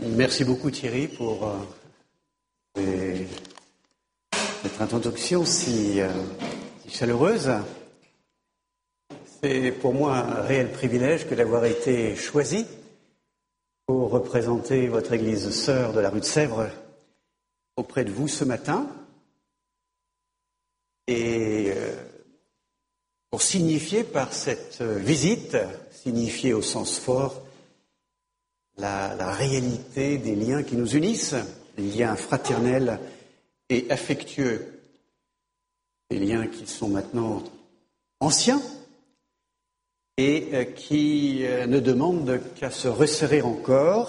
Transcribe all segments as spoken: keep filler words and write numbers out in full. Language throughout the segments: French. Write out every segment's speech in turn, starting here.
Merci beaucoup Thierry pour euh, cette introduction si, euh, si chaleureuse. C'est pour moi un réel privilège que d'avoir été choisi pour représenter votre Église sœur de la rue de Sèvres auprès de vous ce matin et euh, pour signifier par cette visite, signifier au sens fort, La, la réalité des liens qui nous unissent, des liens fraternels et affectueux, des liens qui sont maintenant anciens et qui ne demandent qu'à se resserrer encore.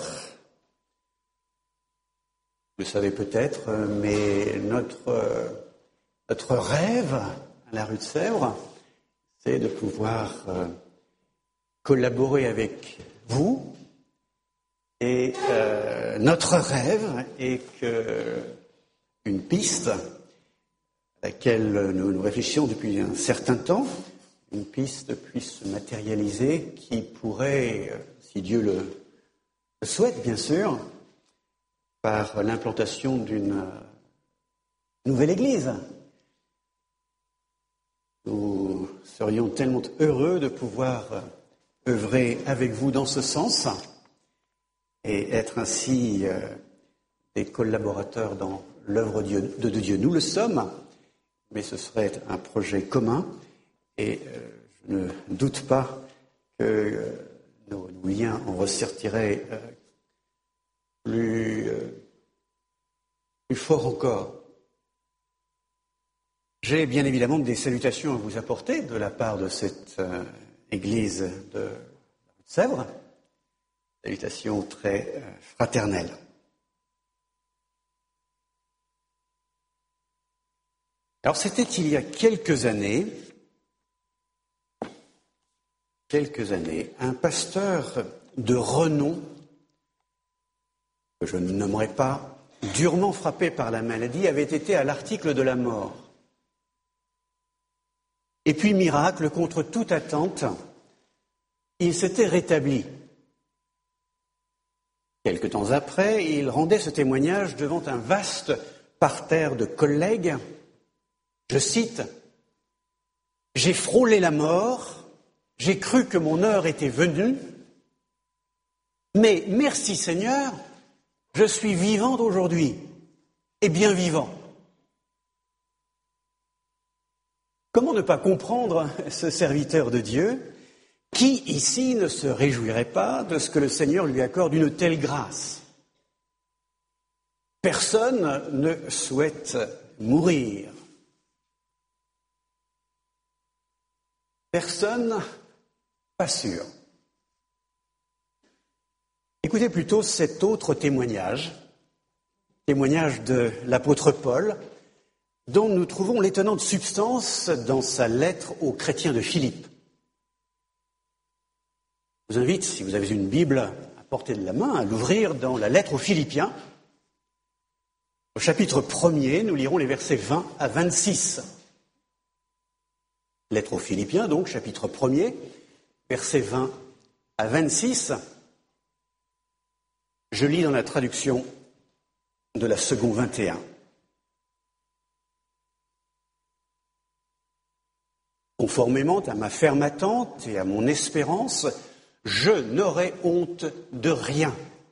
Vous le savez peut-être, mais notre, notre rêve à la rue de Sèvres, c'est de pouvoir collaborer avec vous. Et euh, notre rêve est qu'une piste à laquelle nous nous réfléchissons depuis un certain temps, une piste puisse se matérialiser qui pourrait, si Dieu le, le souhaite bien sûr, par l'implantation d'une nouvelle église. Nous serions tellement heureux de pouvoir œuvrer avec vous dans ce sens. Et être ainsi euh, des collaborateurs dans l'œuvre de, de Dieu. Nous le sommes, mais ce serait un projet commun et euh, je ne doute pas que euh, nos, nos liens en ressortiraient euh, plus, euh, plus forts encore. J'ai bien évidemment des salutations à vous apporter de la part de cette euh, église de Sèvres. Salutations très euh, fraternelles. Alors c'était il y a quelques années, quelques années, un pasteur de renom, que je ne nommerai pas, durement frappé par la maladie, avait été à l'article de la mort. Et puis miracle, contre toute attente, il s'était rétabli. Quelque temps après, il rendait ce témoignage devant un vaste parterre de collègues. Je cite, « J'ai frôlé la mort, j'ai cru que mon heure était venue, mais merci Seigneur, je suis vivant aujourd'hui, et bien vivant. » Comment ne pas comprendre ce serviteur de Dieu ? Qui, ici, ne se réjouirait pas de ce que le Seigneur lui accorde une telle grâce ? Personne ne souhaite mourir. Personne, pas sûr. Écoutez plutôt cet autre témoignage, témoignage de l'apôtre Paul, dont nous trouvons l'étonnante substance dans sa lettre aux chrétiens de Philippe. Je vous invite, si vous avez une Bible à portée de la main, à l'ouvrir dans la lettre aux Philippiens. Au chapitre premier, nous lirons les versets vingt à vingt-six. Lettre aux Philippiens, donc, chapitre premier, versets vingt à vingt-six. Je lis dans la traduction de la seconde vingt et un. Conformément à ma ferme attente et à mon espérance, je n'aurai honte de rien.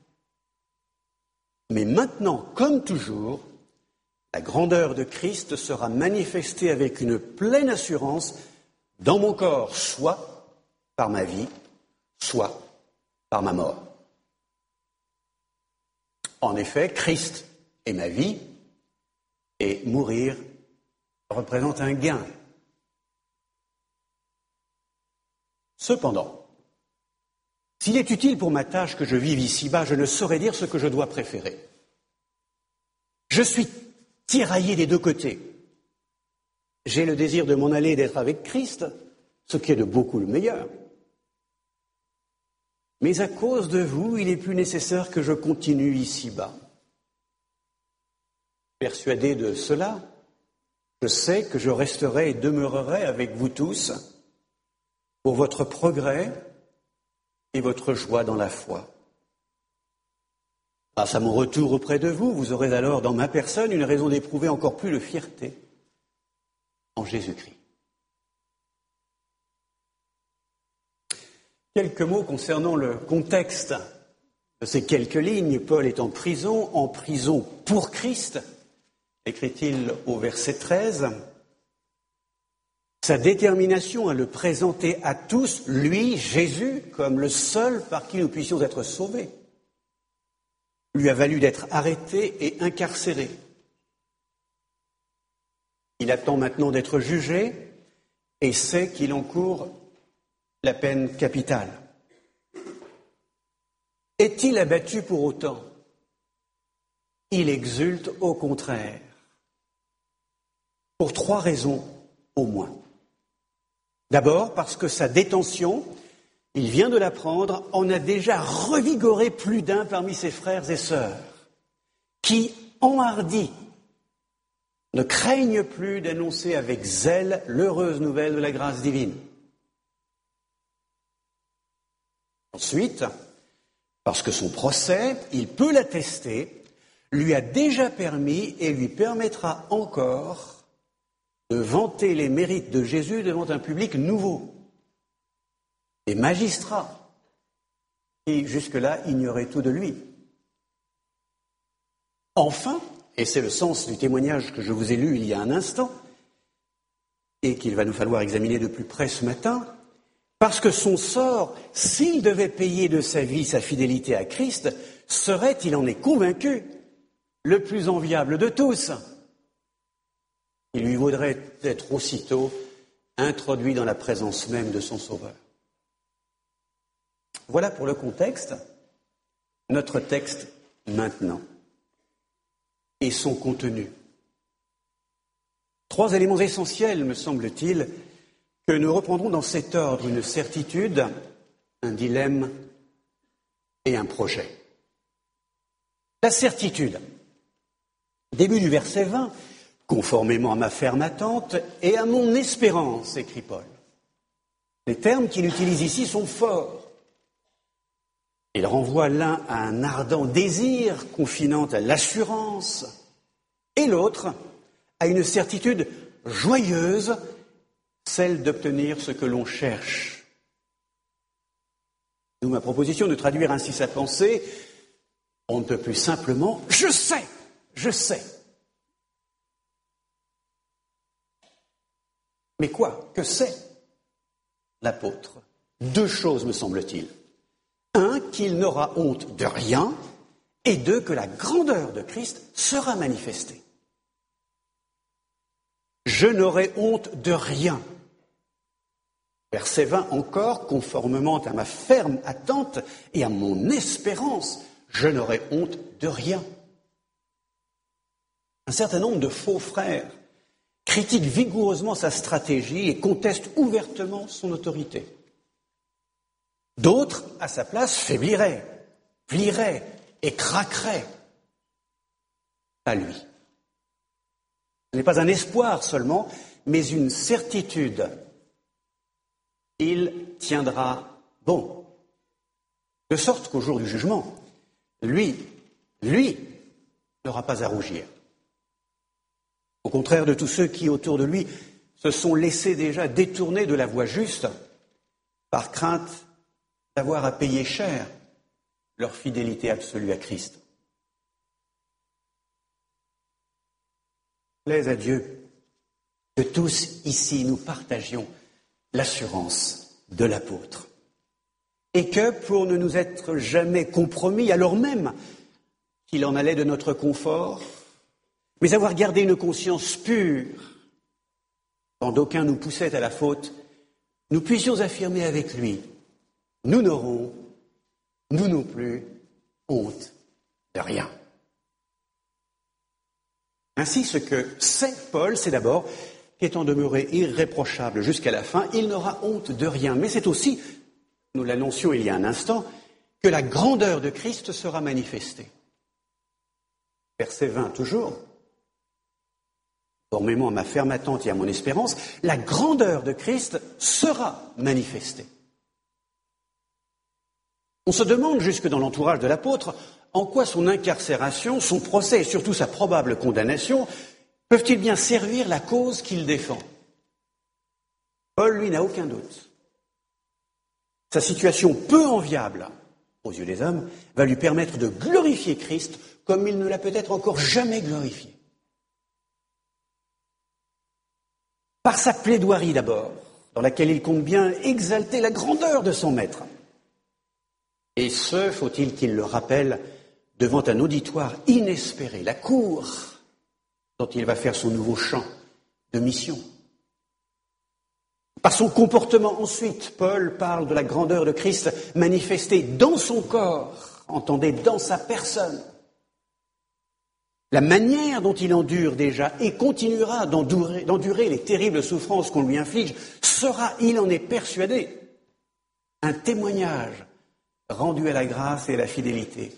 Mais maintenant, comme toujours, la grandeur de Christ sera manifestée avec une pleine assurance dans mon corps, soit par ma vie, soit par ma mort. En effet, Christ est ma vie, et mourir représente un gain. Cependant, s'il est utile pour ma tâche que je vive ici-bas, je ne saurais dire ce que je dois préférer. Je suis tiraillé des deux côtés. J'ai le désir de m'en aller et d'être avec Christ, ce qui est de beaucoup le meilleur. Mais à cause de vous, il est plus nécessaire que je continue ici-bas. Persuadé de cela, je sais que je resterai et demeurerai avec vous tous pour votre progrès et votre joie dans la foi. Grâce à mon retour auprès de vous, vous aurez alors dans ma personne une raison d'éprouver encore plus de fierté en Jésus-Christ. Quelques mots concernant le contexte de ces quelques lignes. Paul est en prison, en prison pour Christ, écrit-il au verset treize. Sa détermination à le présenter à tous, lui, Jésus, comme le seul par qui nous puissions être sauvés, lui a valu d'être arrêté et incarcéré. Il attend maintenant d'être jugé et sait qu'il encourt la peine capitale. Est-il abattu pour autant? Il exulte au contraire, pour trois raisons au moins. D'abord parce que sa détention, il vient de l'apprendre, en a déjà revigoré plus d'un parmi ses frères et sœurs, qui, enhardis, ne craignent plus d'annoncer avec zèle l'heureuse nouvelle de la grâce divine. Ensuite, parce que son procès, il peut l'attester, lui a déjà permis et lui permettra encore de vanter les mérites de Jésus devant un public nouveau. Des magistrats qui, jusque-là, ignoraient tout de lui. Enfin, et c'est le sens du témoignage que je vous ai lu il y a un instant, et qu'il va nous falloir examiner de plus près ce matin, parce que son sort, s'il devait payer de sa vie sa fidélité à Christ, serait, il en est convaincu, le plus enviable de tous. Il lui vaudrait être aussitôt introduit dans la présence même de son Sauveur. Voilà pour le contexte, notre texte maintenant et son contenu. Trois éléments essentiels, me semble-t-il, que nous reprendrons dans cet ordre: une certitude, un dilemme et un projet. La certitude. Début du verset vingt. Conformément à ma ferme attente et à mon espérance, écrit Paul. Les termes qu'il utilise ici sont forts. Il renvoie l'un à un ardent désir confinant à l'assurance et l'autre à une certitude joyeuse, celle d'obtenir ce que l'on cherche. D'où ma proposition de traduire ainsi sa pensée, on ne peut plus simplement « je sais, je sais ». Mais quoi? Que sait l'apôtre? Deux choses, me semble-t-il. Un, qu'il n'aura honte de rien, et deux, que la grandeur de Christ sera manifestée. Je n'aurai honte de rien. Verset vingt encore, conformément à ma ferme attente et à mon espérance, je n'aurai honte de rien. Un certain nombre de faux frères critiquent vigoureusement sa stratégie et contestent ouvertement son autorité. D'autres, à sa place, faibliraient, plieraient et craqueraient. Pas lui. Ce n'est pas un espoir seulement, mais une certitude. Il tiendra bon. De sorte qu'au jour du jugement, lui, lui, n'aura pas à rougir. Au contraire de tous ceux qui, autour de lui, se sont laissés déjà détourner de la voie juste par crainte d'avoir à payer cher leur fidélité absolue à Christ. Plaise à Dieu que tous ici nous partagions l'assurance de l'apôtre et que, pour ne nous être jamais compromis, alors même qu'il en allait de notre confort, mais avoir gardé une conscience pure, quand d'aucuns nous poussaient à la faute, nous puissions affirmer avec lui, nous n'aurons, nous non plus, honte de rien. Ainsi, ce que sait Paul, c'est d'abord qu'étant demeuré irréprochable jusqu'à la fin, il n'aura honte de rien. Mais c'est aussi, nous l'annoncions il y a un instant, que la grandeur de Christ sera manifestée. Verset vingt toujours. Conformément à ma ferme attente et à mon espérance, la grandeur de Christ sera manifestée. On se demande, jusque dans l'entourage de l'apôtre, en quoi son incarcération, son procès et surtout sa probable condamnation peuvent-ils bien servir la cause qu'il défend? Paul, lui, n'a aucun doute. Sa situation peu enviable aux yeux des hommes va lui permettre de glorifier Christ comme il ne l'a peut-être encore jamais glorifié. Par sa plaidoirie d'abord, dans laquelle il compte bien exalter la grandeur de son maître. Et ce, faut-il qu'il le rappelle, devant un auditoire inespéré, la cour dont il va faire son nouveau chant de mission. Par son comportement ensuite, Paul parle de la grandeur de Christ manifestée dans son corps, entendez, dans sa personne. La manière dont il endure déjà et continuera d'endurer, d'endurer les terribles souffrances qu'on lui inflige sera, il en est persuadé, un témoignage rendu à la grâce et à la fidélité,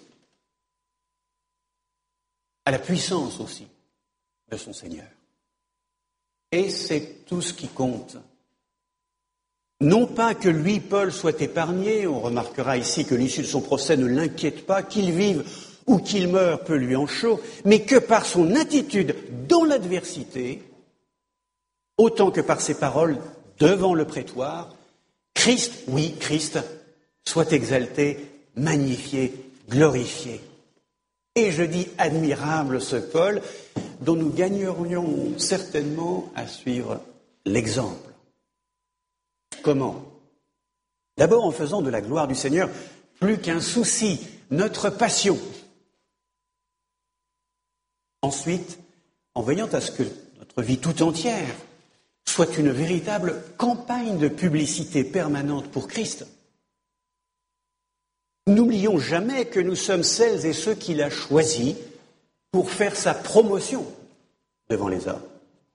à la puissance aussi de son Seigneur. Et c'est tout ce qui compte. Non pas que lui, Paul, soit épargné, on remarquera ici que l'issue de son procès ne l'inquiète pas, qu'il vive ou qu'il meure peu lui en chaud, mais que par son attitude dans l'adversité, autant que par ses paroles devant le prétoire, Christ, oui, Christ, soit exalté, magnifié, glorifié. Et je dis admirable ce Paul, dont nous gagnerions certainement à suivre l'exemple. Comment? D'abord en faisant de la gloire du Seigneur plus qu'un souci, notre passion. Ensuite, en veillant à ce que notre vie tout entière soit une véritable campagne de publicité permanente pour Christ. N'oublions jamais que nous sommes celles et ceux qu'il a choisis pour faire sa promotion devant les hommes.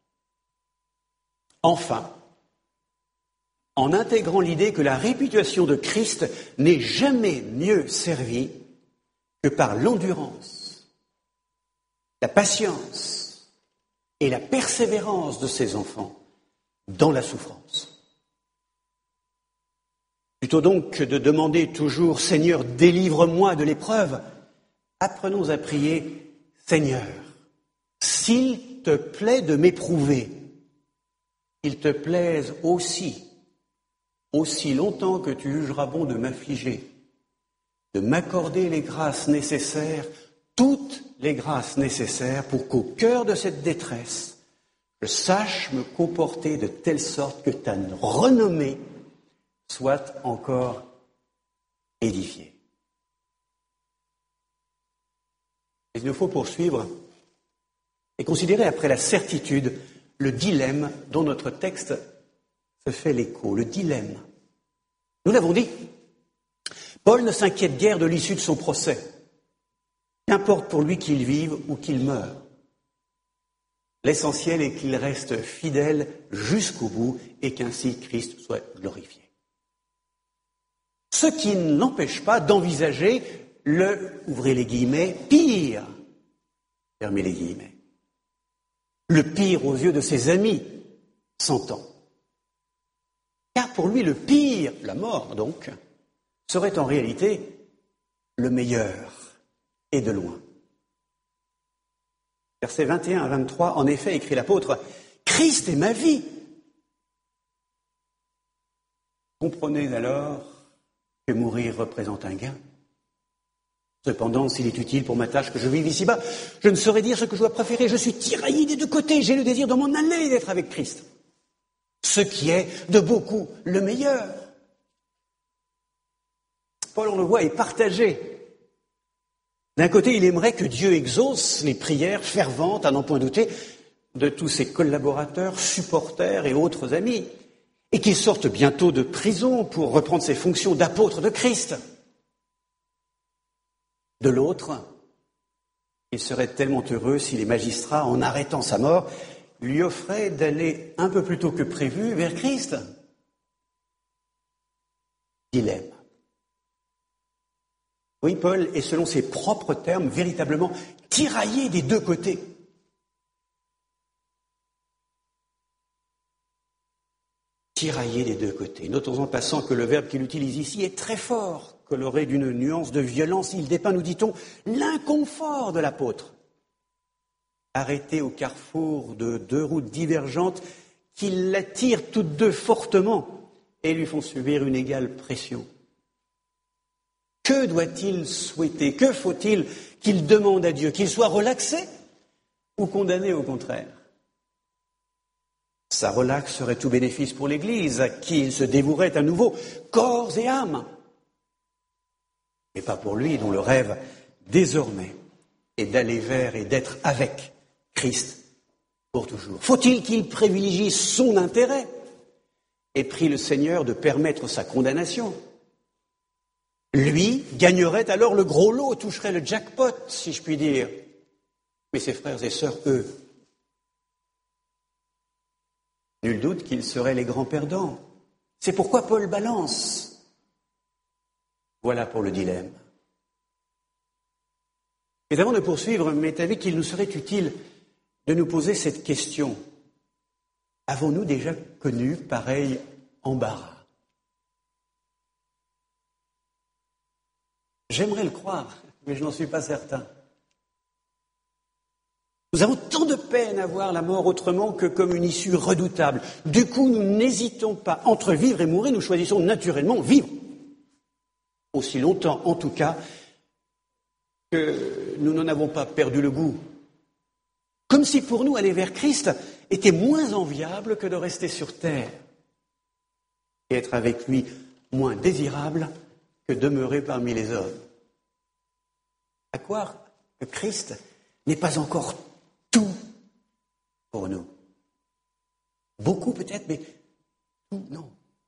Enfin, en intégrant l'idée que la réputation de Christ n'est jamais mieux servie que par l'endurance, la patience et la persévérance de ses enfants dans la souffrance. Plutôt donc que de demander toujours « Seigneur, délivre-moi de l'épreuve », apprenons à prier « Seigneur, s'il te plaît de m'éprouver, il te plaise aussi, aussi longtemps que tu jugeras bon de m'affliger, de m'accorder les grâces nécessaires, toutes les grâces nécessaires pour qu'au cœur de cette détresse, je sache me comporter de telle sorte que ta renommée soit encore édifiée. » Il nous faut poursuivre et considérer après la certitude le dilemme dont notre texte se fait l'écho, le dilemme. Nous l'avons dit, Paul ne s'inquiète guère de l'issue de son procès. Qu'importe pour lui qu'il vive ou qu'il meure. L'essentiel est qu'il reste fidèle jusqu'au bout et qu'ainsi Christ soit glorifié. Ce qui ne l'empêche pas d'envisager le, ouvrez les guillemets, pire, fermez les guillemets. Le pire aux yeux de ses amis, s'entend. Car pour lui, le pire, la mort donc, serait en réalité le meilleur, et de loin. Versets vingt et un à vingt-trois, en effet, écrit l'apôtre, « Christ est ma vie !» Comprenez alors que mourir représente un gain. Cependant, s'il est utile pour ma tâche que je vive ici-bas, je ne saurais dire ce que je dois préférer. Je suis tiraillé des deux côtés. J'ai le désir de m'en aller et d'être avec Christ. Ce qui est de beaucoup le meilleur. Paul, on le voit, est partagé. D'un côté, il aimerait que Dieu exauce les prières ferventes, à n'en point douter, de tous ses collaborateurs, supporters et autres amis, et qu'il sorte bientôt de prison pour reprendre ses fonctions d'apôtre de Christ. De l'autre, il serait tellement heureux si les magistrats, en arrêtant sa mort, lui offraient d'aller un peu plus tôt que prévu vers Christ. Dilemme. Oui, Paul est, selon ses propres termes, véritablement tiraillé des deux côtés. Tiraillé des deux côtés. Notons en passant que le verbe qu'il utilise ici est très fort. coloré d'une nuance de violence. Il dépeint, nous dit-on, l'inconfort de l'apôtre, arrêté au carrefour de deux routes divergentes qui l'attirent toutes deux fortement et lui font subir une égale pression. Que doit-il souhaiter? Que faut-il qu'il demande à Dieu? Qu'il soit relaxé ou condamné au contraire? Sa relaxe serait tout bénéfice pour l'Église, à qui il se dévouerait à nouveau, corps et âme. Mais pas pour lui, dont le rêve, désormais, est d'aller vers et d'être avec Christ pour toujours. Faut-il qu'il privilégie son intérêt et prie le Seigneur de permettre sa condamnation? Lui gagnerait alors le gros lot, toucherait le jackpot, si je puis dire. Mais ses frères et sœurs, eux, nul doute qu'ils seraient les grands perdants. C'est pourquoi Paul balance. Voilà pour le dilemme. Mais avant de poursuivre, m'est avis qu'il nous serait utile de nous poser cette question. Avons-nous déjà connu pareil embarras? J'aimerais le croire, mais je n'en suis pas certain. Nous avons tant de peine à voir la mort autrement que comme une issue redoutable. Du coup, nous n'hésitons pas. Entre vivre et mourir, nous choisissons naturellement vivre. Aussi longtemps, en tout cas, que nous n'en avons pas perdu le goût. Comme si pour nous, aller vers Christ était moins enviable que de rester sur terre. Et être avec lui moins désirable que demeurer parmi les hommes. À croire que Christ n'est pas encore tout pour nous. Beaucoup peut-être, mais tout, non.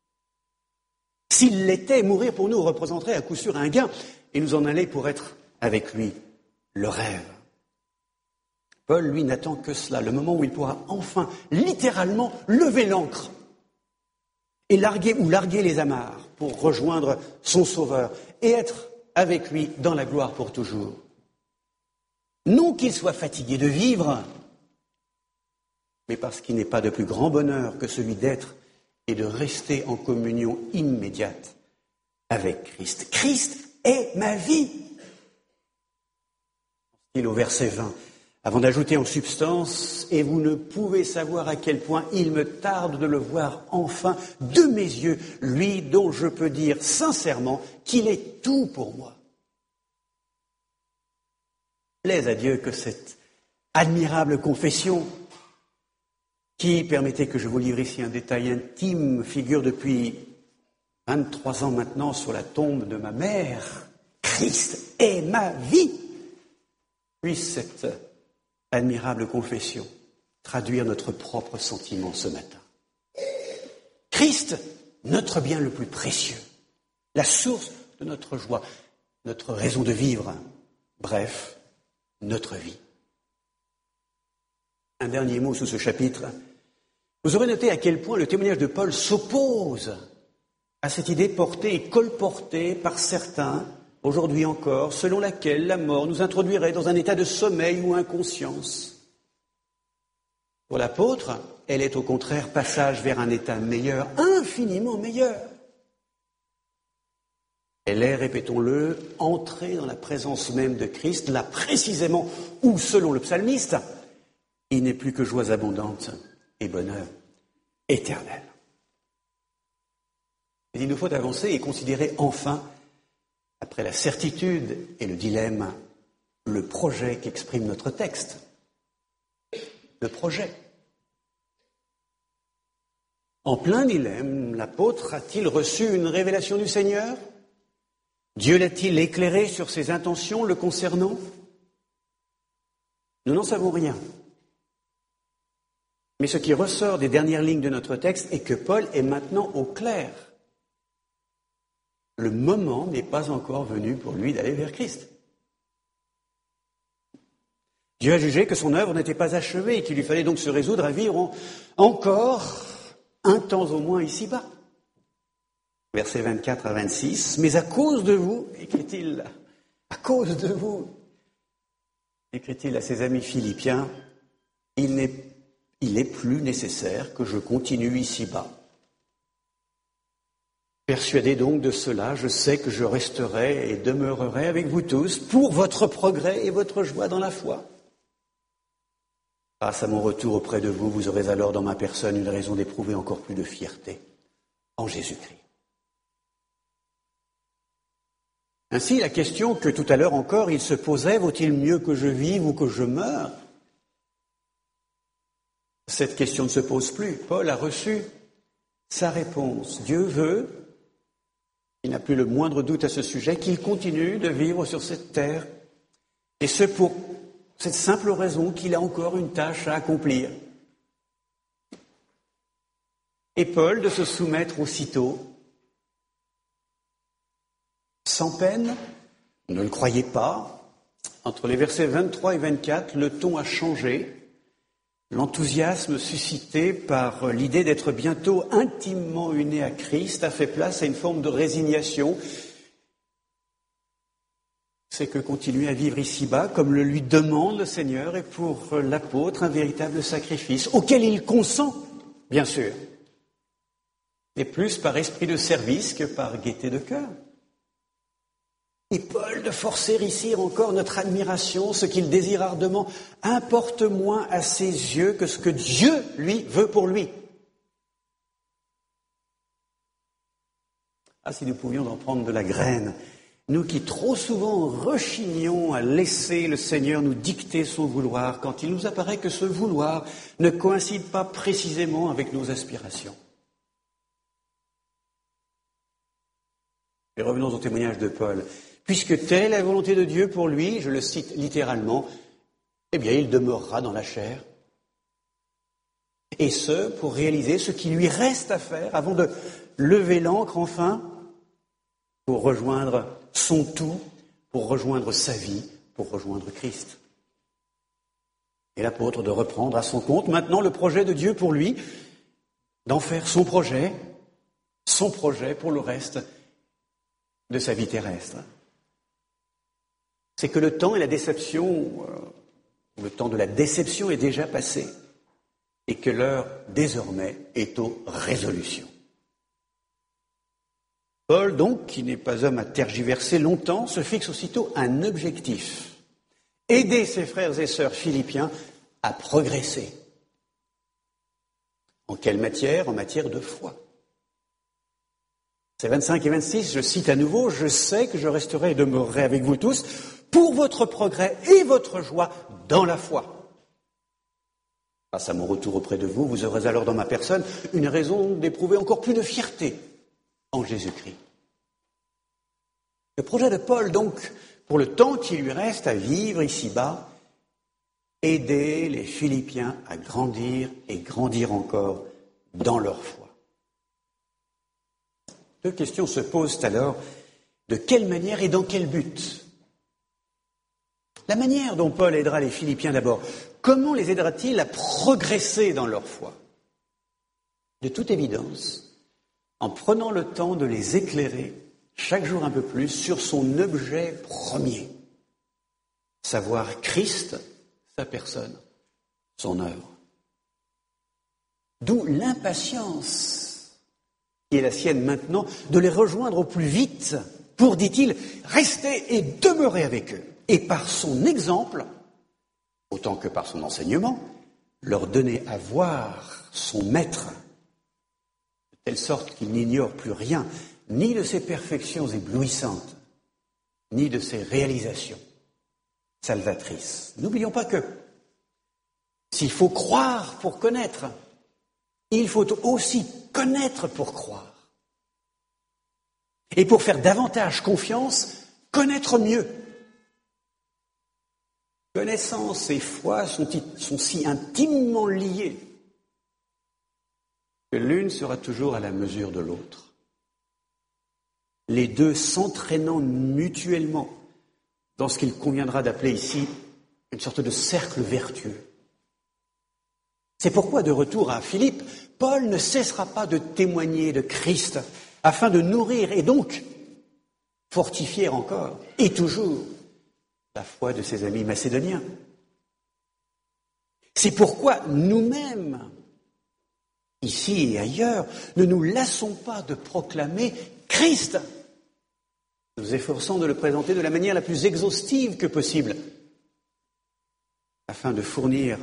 S'il l'était, mourir pour nous représenterait à coup sûr un gain, et nous en aller pour être avec lui, le rêve. Paul, lui, n'attend que cela, le moment où il pourra enfin, littéralement, lever l'ancre et larguer ou larguer les amarres pour rejoindre son Sauveur et être avec lui dans la gloire pour toujours. Non qu'il soit fatigué de vivre, mais parce qu'il n'est pas de plus grand bonheur que celui d'être et de rester en communion immédiate avec Christ. Christ est ma vie. Il au verset vingt, avant d'ajouter en substance, et vous ne pouvez savoir à quel point il me tarde de le voir enfin de mes yeux, lui dont je peux dire sincèrement qu'il est tout pour moi. Plaise à Dieu que cette admirable confession, qui, permettez que je vous livre ici un détail intime, figure depuis vingt-trois ans maintenant sur la tombe de ma mère. Christ est ma vie. Puisse cette admirable confession traduire notre propre sentiment ce matin. Christ, notre bien le plus précieux, la source de notre joie, notre raison de vivre, bref, notre vie. Un dernier mot sous ce chapitre. Vous aurez noté à quel point le témoignage de Paul s'oppose à cette idée portée et colportée par certains, aujourd'hui encore, selon laquelle la mort nous introduirait dans un état de sommeil ou inconscience. Pour l'apôtre, elle est au contraire passage vers un état meilleur, infiniment meilleur. Elle est, répétons-le, entrée dans la présence même de Christ, là précisément où, selon le psalmiste, il n'est plus que joies abondantes et bonheur éternel. Mais il nous faut avancer et considérer enfin, après la certitude et le dilemme, le projet qu'exprime notre texte. Le projet. En plein dilemme, l'apôtre a-t-il reçu une révélation du Seigneur? Dieu l'a-t-il éclairé sur ses intentions le concernant? Nous n'en savons rien. Mais ce qui ressort des dernières lignes de notre texte est que Paul est maintenant au clair. Le moment n'est pas encore venu pour lui d'aller vers Christ. Dieu a jugé que son œuvre n'était pas achevée et qu'il lui fallait donc se résoudre à vivre en, encore un temps au moins ici-bas. Versets vingt-quatre à vingt-six, « Mais à cause de vous, écrit-il, à cause de vous, écrit-il à ses amis philippiens, il n'est, il est plus nécessaire que je continue ici-bas. Persuadé donc de cela, je sais que je resterai et demeurerai avec vous tous pour votre progrès et votre joie dans la foi. Grâce à mon retour auprès de vous, vous aurez alors dans ma personne une raison d'éprouver encore plus de fierté en Jésus-Christ. Ainsi, la question que tout à l'heure encore il se posait, vaut-il mieux que je vive ou que je meure? Cette question ne se pose plus. Paul a reçu sa réponse. Dieu veut, il n'a plus le moindre doute à ce sujet, qu'il continue de vivre sur cette terre. Et ce pour cette simple raison qu'il a encore une tâche à accomplir. Et Paul de se soumettre aussitôt, sans peine, ne le croyez pas, entre les versets vingt-trois et vingt-quatre, le ton a changé. L'enthousiasme suscité par l'idée d'être bientôt intimement unis à Christ a fait place à une forme de résignation. C'est que continuer à vivre ici-bas, comme le lui demande le Seigneur, est pour l'apôtre un véritable sacrifice, auquel il consent, bien sûr, et plus par esprit de service que par gaieté de cœur. Et Paul de forcer ici encore notre admiration, ce qu'il désire ardemment, importe moins à ses yeux que ce que Dieu, lui, veut pour lui. Ah, si nous pouvions en prendre de la graine, nous qui trop souvent rechignons à laisser le Seigneur nous dicter son vouloir, quand il nous apparaît que ce vouloir ne coïncide pas précisément avec nos aspirations. Et revenons au témoignage de Paul. Puisque telle est la volonté de Dieu pour lui, je le cite littéralement, eh bien, il demeurera dans la chair. Et ce, pour réaliser ce qui lui reste à faire avant de lever l'ancre enfin, pour rejoindre son tout, pour rejoindre sa vie, pour rejoindre Christ. Et l'apôtre de reprendre à son compte maintenant le projet de Dieu pour lui, d'en faire son projet, son projet pour le reste de sa vie terrestre. C'est que le temps et la déception, euh, le temps de la déception est déjà passé et que l'heure désormais est aux résolutions. Paul, donc, qui n'est pas homme à tergiverser longtemps, se fixe aussitôt un objectif. Aider ses frères et sœurs philippiens à progresser. En quelle matière? En matière de foi. C'est vingt-cinq et vingt-six, je cite à nouveau, « Je sais que je resterai et demeurerai avec vous tous pour votre progrès et votre joie dans la foi. Grâce à mon retour auprès de vous, vous aurez alors dans ma personne une raison d'éprouver encore plus de fierté en Jésus-Christ. » Le projet de Paul, donc, pour le temps qui lui reste à vivre ici-bas, aider les Philippiens à grandir et grandir encore dans leur foi. Deux questions se posent alors. De quelle manière et dans quel but? La manière dont Paul aidera les Philippiens d'abord. Comment les aidera-t-il à progresser dans leur foi? De toute évidence, en prenant le temps de les éclairer chaque jour un peu plus sur son objet premier. Savoir Christ, sa personne, son œuvre. D'où l'impatience qui est la sienne maintenant, de les rejoindre au plus vite pour, dit-il, rester et demeurer avec eux. Et par son exemple, autant que par son enseignement, leur donner à voir son maître, de telle sorte qu'ils n'ignorent plus rien, ni de ses perfections éblouissantes, ni de ses réalisations salvatrices. N'oublions pas que s'il faut croire pour connaître, il faut aussi connaître pour croire. Et pour faire davantage confiance, connaître mieux. Connaissance et foi sont, sont si intimement liées que l'une sera toujours à la mesure de l'autre. Les deux s'entraînant mutuellement dans ce qu'il conviendra d'appeler ici une sorte de cercle vertueux. C'est pourquoi, de retour à Philippe, Paul ne cessera pas de témoigner de Christ afin de nourrir et donc fortifier encore et toujours la foi de ses amis macédoniens. C'est pourquoi nous-mêmes, ici et ailleurs, ne nous lassons pas de proclamer Christ. Nous efforçons de le présenter de la manière la plus exhaustive que possible, afin de fournir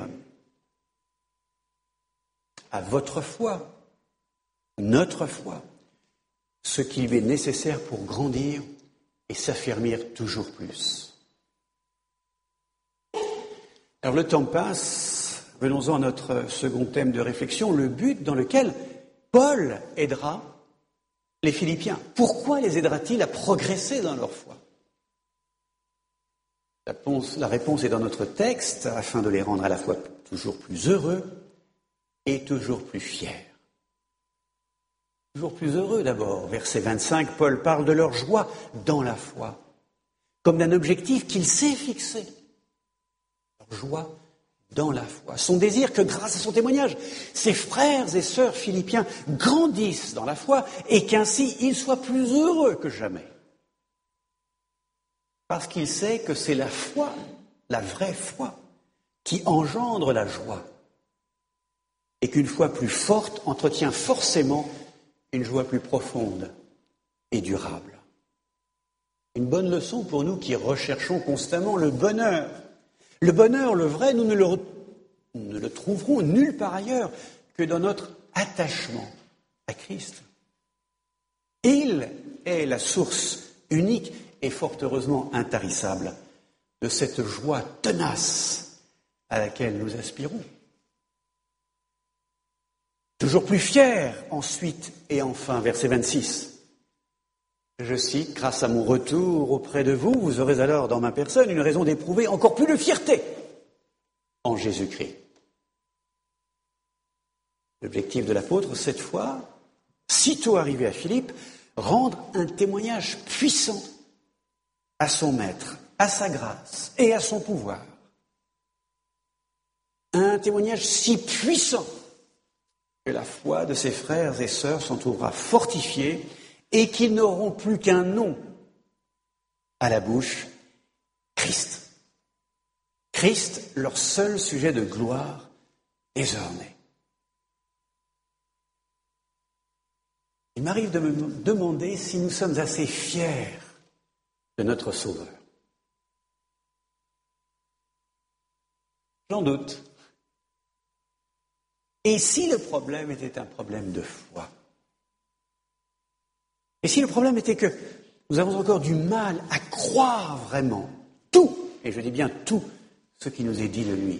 à votre foi, notre foi, ce qui est nécessaire pour grandir et s'affermir toujours plus. Alors le temps passe, venons-en à notre second thème de réflexion, le but dans lequel Paul aidera les Philippiens. Pourquoi les aidera-t-il à progresser dans leur foi ? La réponse, la réponse est dans notre texte, afin de les rendre à la fois toujours plus heureux et toujours plus fiers. Toujours plus heureux d'abord. Verset vingt-cinq, Paul parle de leur joie dans la foi, comme d'un objectif qu'il s'est fixé. Leur joie dans la foi. Son désir que grâce à son témoignage, ses frères et sœurs philippiens grandissent dans la foi et qu'ainsi ils soient plus heureux que jamais. Parce qu'il sait que c'est la foi, la vraie foi, qui engendre la joie. Et qu'une foi plus forte entretient forcément une joie plus profonde et durable. Une bonne leçon pour nous qui recherchons constamment le bonheur. Le bonheur, le vrai, nous ne le, nous ne le trouverons nulle part ailleurs que dans notre attachement à Christ. Il est la source unique et fort heureusement intarissable de cette joie tenace à laquelle nous aspirons. Toujours plus fier, ensuite et enfin, verset vingt-six. Je cite, « Grâce à mon retour auprès de vous, vous aurez alors dans ma personne une raison d'éprouver encore plus de fierté en Jésus-Christ. » L'objectif de l'apôtre, cette fois, sitôt arrivé à Philippe, rendre un témoignage puissant à son maître, à sa grâce et à son pouvoir. Un témoignage si puissant que la foi de ses frères et sœurs s'en trouvera fortifiée et qu'ils n'auront plus qu'un nom à la bouche, Christ. Christ, leur seul sujet de gloire désormais. Il m'arrive de me demander si nous sommes assez fiers de notre Sauveur. J'en doute. Et si le problème était un problème de foi ? Et si le problème était que nous avons encore du mal à croire vraiment tout, et je dis bien tout, ce qui nous est dit de lui ?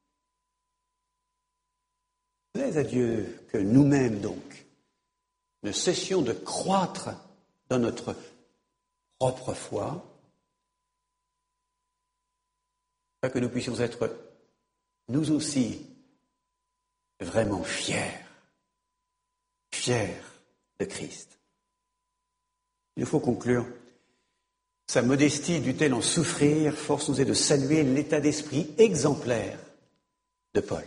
Plaise à Dieu que nous-mêmes, donc, ne cessions de croître dans notre propre foi, afin que nous puissions être, nous aussi, vraiment fiers, fiers de Christ. Il faut conclure. Sa modestie dut-elle en souffrir, force nous est de saluer l'état d'esprit exemplaire de Paul.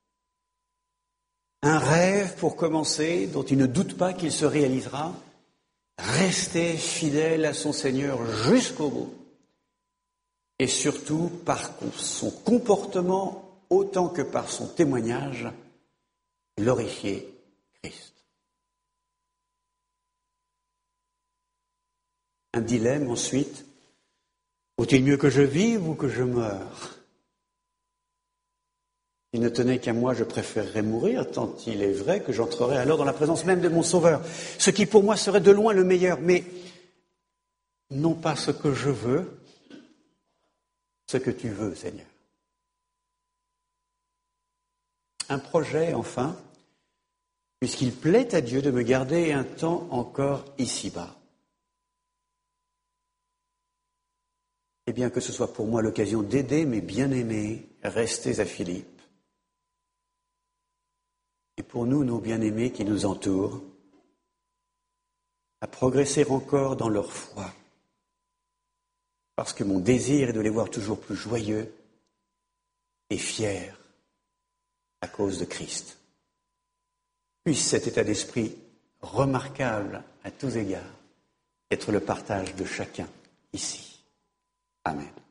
Un rêve pour commencer, dont il ne doute pas qu'il se réalisera, rester fidèle à son Seigneur jusqu'au bout, et surtout par son comportement autant que par son témoignage, glorifier Christ. Un dilemme ensuite. Vaut-il mieux que je vive ou que je meure ? S'il ne tenait qu'à moi, je préférerais mourir, tant il est vrai que j'entrerai alors dans la présence même de mon Sauveur. Ce qui pour moi serait de loin le meilleur, mais non pas ce que je veux, ce que tu veux, Seigneur. Un projet, enfin, puisqu'il plaît à Dieu de me garder un temps encore ici-bas. Et bien que ce soit pour moi l'occasion d'aider mes bien-aimés restés à Philippe, et pour nous, nos bien-aimés qui nous entourent, à progresser encore dans leur foi, parce que mon désir est de les voir toujours plus joyeux et fiers à cause de Christ. Puisse cet état d'esprit remarquable à tous égards être le partage de chacun ici. Amen.